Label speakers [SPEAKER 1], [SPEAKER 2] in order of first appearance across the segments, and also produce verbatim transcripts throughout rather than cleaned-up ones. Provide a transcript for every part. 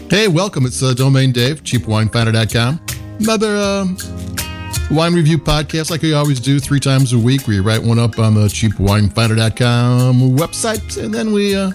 [SPEAKER 1] Hey, welcome. It's uh, Domain Dave, cheap wine finder dot com. Another uh, wine review podcast like we always do three times a week. We write one up on the cheap wine finder dot com website, and then we uh,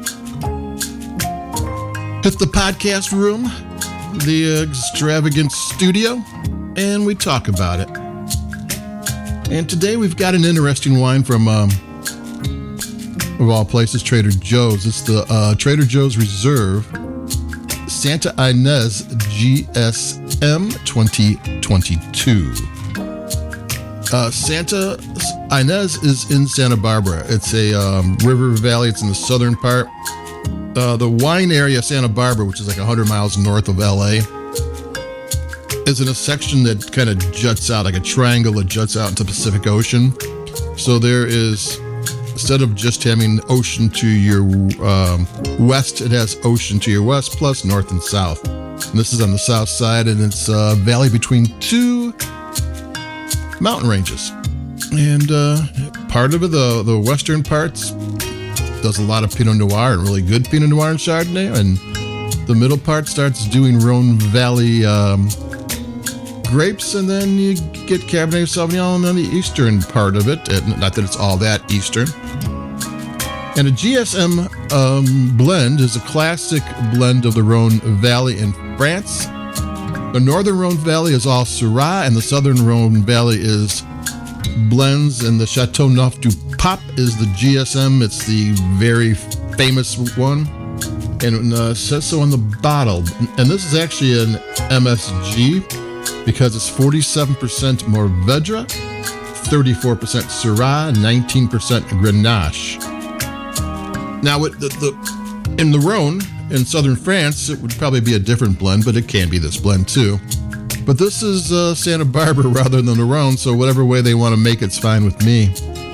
[SPEAKER 1] hit the podcast room, the extravagant studio, and we talk about it. And today we've got an interesting wine from, um, of all places, Trader Joe's. It's the uh, Trader Joe's Reserve Santa Ynez G S M twenty twenty-two. Uh, Santa Ynez is in Santa Barbara. It's a um, river valley. It's in the southern part. Uh, the wine area of Santa Barbara, which is like one hundred miles north of L A, is in a section that kind of juts out, like a triangle that juts out into the Pacific Ocean. So there is, instead of just having ocean to your um, west, it has ocean to your west, plus north and south. And this is on the south side, and it's a valley between two mountain ranges. And uh, part of it, the, the western parts, does a lot of Pinot Noir and really good Pinot Noir and Chardonnay. And the middle part starts doing Rhone Valley um, grapes, and then you get Cabernet Sauvignon on the eastern part of it. And not that it's all that eastern. And a G S M um, blend is a classic blend of the Rhone Valley in France. The northern Rhone Valley is all Syrah, and the southern Rhone Valley is blends, and the Chateauneuf du Pape is the G S M. It's the very famous one, and uh, it says so on the bottle. And this is actually an M S G because it's forty-seven percent Mourvedre, thirty-four percent Syrah, nineteen percent Grenache. Now, it, the, the, in the Rhone, in southern France, it would probably be a different blend, but it can be this blend too. But this is uh, Santa Barbara rather than the Rhone, so whatever way they want to make it's fine with me.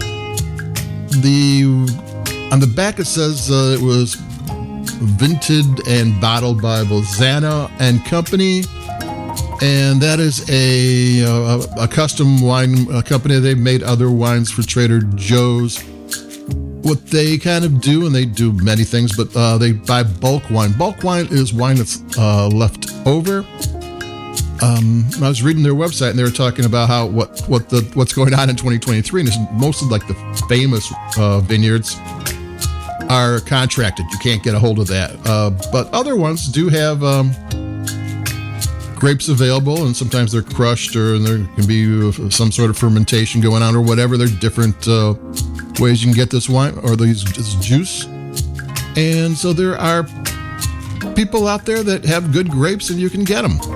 [SPEAKER 1] The on the back it says uh, it was vinted and bottled by Bolzano and Company, and that is a a, a custom wine a company. They've made other wines for Trader Joe's. What they kind of do, and they do many things, but uh, they buy bulk wine. Bulk wine is wine that's uh, left over. Um, I was reading their website, and they were talking about how what what the what's going on in twenty twenty-three, and it's mostly like the famous uh, vineyards are contracted. You can't get a hold of that, uh, but other ones do have um, grapes available, and sometimes they're crushed, or there can be some sort of fermentation going on, or whatever. There are different uh, ways you can get this wine or these this juice, and so there are people out there that have good grapes, and you can get them.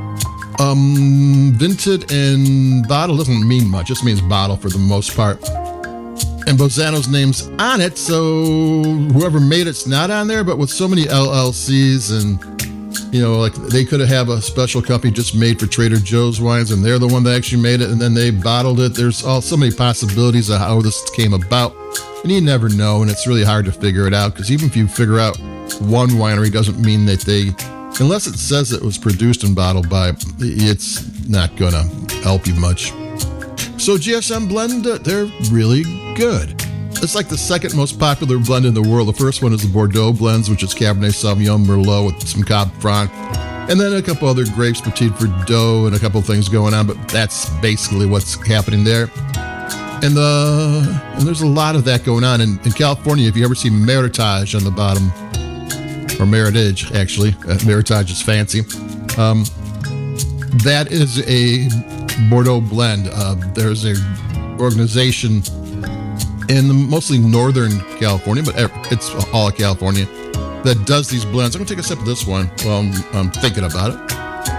[SPEAKER 1] Um, vinted and bottle doesn't mean much. It just means bottle for the most part. And Bolzano's name's on it, so whoever made it's not on there. But with so many L L Cs, and you know, like they could have a special company just made for Trader Joe's wines, and they're the one that actually made it, and then they bottled it. There's all so many possibilities of how this came about, and you never know, and it's really hard to figure it out, because even if you figure out one winery, doesn't mean that they, unless it says it was produced and bottled by, it's not going to help you much. So G S M blend, they're really good. It's like the second most popular blend in the world. The first one is the Bordeaux blends, which is Cabernet Sauvignon, Merlot with some Cab Franc, and then a couple other grapes, Petit Verdot, and a couple of things going on, but that's basically what's happening there. And, the, and there's a lot of that going on. In, in California, if you ever see Meritage on the bottom, or Meritage, actually. Uh, Meritage is fancy. Um, that is a Bordeaux blend. Uh, there's a organization in mostly Northern California, but it's all of California, that does these blends. I'm going to take a sip of this one while I'm, I'm thinking about it.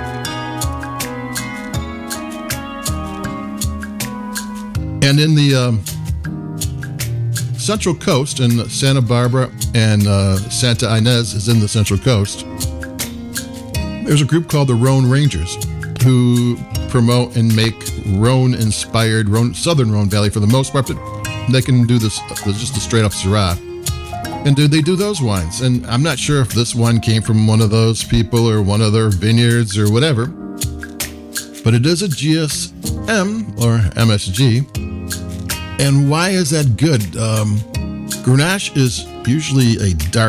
[SPEAKER 1] And in the um, Central Coast, in Santa Barbara, and uh, Santa Ynez is in the Central Coast, there's a group called the Rhone Rangers who promote and make Rhone-inspired, Rhone, Southern Rhone Valley for the most part, but they can do this just a straight-up Syrah. And do they do those wines? And I'm not sure if this wine came from one of those people or one of their vineyards or whatever, but it is a G S M or M S G. And why is that good? Um, Grenache is usually a dark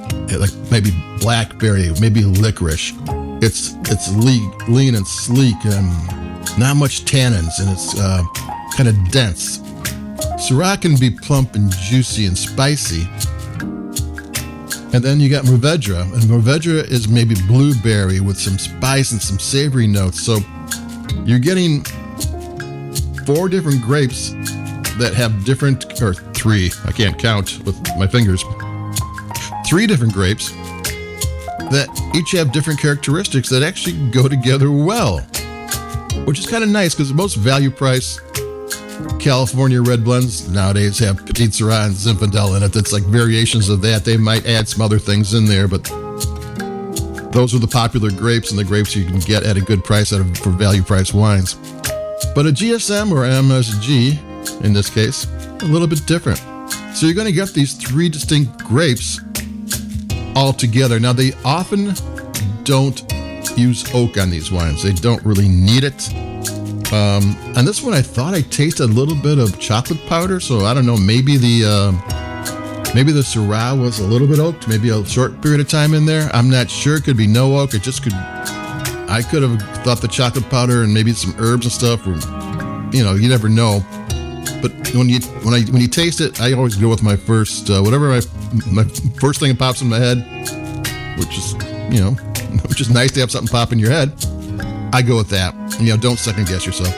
[SPEAKER 1] like maybe blackberry, maybe licorice. It's it's lean, lean and sleek and not much tannins, and it's uh, kind of dense. Syrah can be plump and juicy and spicy. And then you got Mourvedre, and Mourvedre is maybe blueberry with some spice and some savory notes. So you're getting four different grapes that have different, or three, I can't count with my fingers, three different grapes that each have different characteristics that actually go together well, which is kind of nice because most value price California red blends nowadays have Petite Sirah and Zinfandel in it. That's like variations of that. They might add some other things in there, but those are the popular grapes and the grapes you can get at a good price out of, for value price wines. But a G S M or M S G, in this case, a little bit different. So you're going to get these three distinct grapes all together. Now, they often don't use oak on these wines. They don't really need it. Um, and this one, I thought I tasted a little bit of chocolate powder. So I don't know, maybe the uh, maybe the Syrah was a little bit oaked, maybe a short period of time in there. I'm not sure. It could be no oak. It just could. I could have thought the chocolate powder and maybe some herbs and stuff were, you know, you never know. But when you when I when you taste it, I always go with my first uh, whatever my my first thing that pops in my head, which is you know, which is nice to have something pop in your head. I go with that. You know, don't second guess yourself.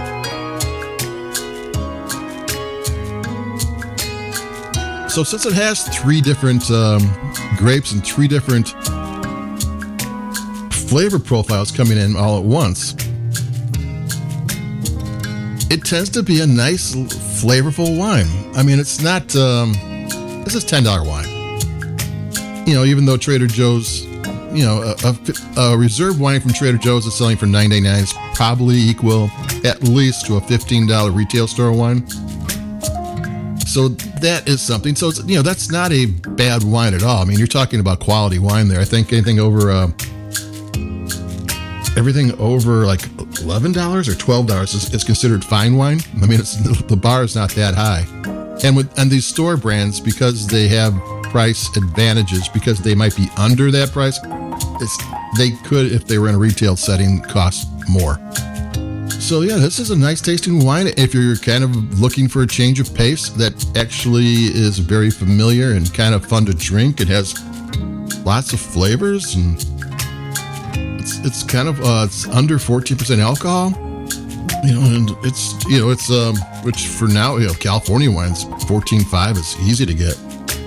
[SPEAKER 1] So since it has three different um, grapes and three different flavor profiles coming in all at once, it tends to be a nice, flavorful wine. I mean, it's not, um, this is ten dollars wine. You know, even though Trader Joe's, you know, a, a, a reserve wine from Trader Joe's is selling for nine ninety-nine. It's probably equal at least to a fifteen dollars retail store wine. So that is something. So, it's, you know, that's not a bad wine at all. I mean, you're talking about quality wine there. I think anything over, uh, everything over like eleven dollars or twelve dollars is, is considered fine wine. I mean, it's, the bar is not that high. And with and these store brands, because they have price advantages, because they might be under that price, it's, they could, if they were in a retail setting, cost more. So yeah, this is a nice tasting wine. If you're kind of looking for a change of pace that actually is very familiar and kind of fun to drink, it has lots of flavors, and it's it's kind of uh, it's under fourteen percent alcohol. You know, and it's you know it's um which for now, you know, California wines fourteen point five is easy to get.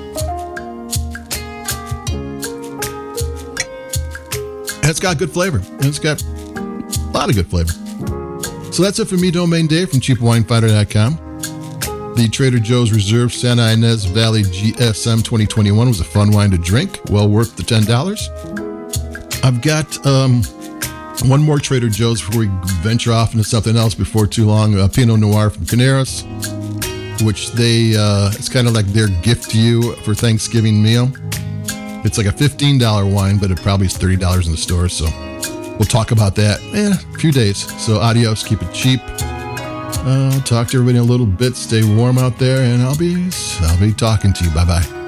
[SPEAKER 1] And it's got good flavor. And it's got a lot of good flavor. So that's it for me, Domain Dave from cheap wine finder dot com. The Trader Joe's Reserve Santa Ynez Valley G S M twenty twenty-one was a fun wine to drink. Well worth the ten dollars. I've got um, one more Trader Joe's before we venture off into something else before too long. Uh, Pinot Noir from Carneros, which they, uh, it's kind of like their gift to you for Thanksgiving meal. It's like a fifteen dollars wine, but it probably is thirty dollars in the store. So we'll talk about that in a few days. So adios, keep it cheap. Uh, I'll talk to everybody in a little bit. Stay warm out there, and I'll be I'll be talking to you. Bye bye.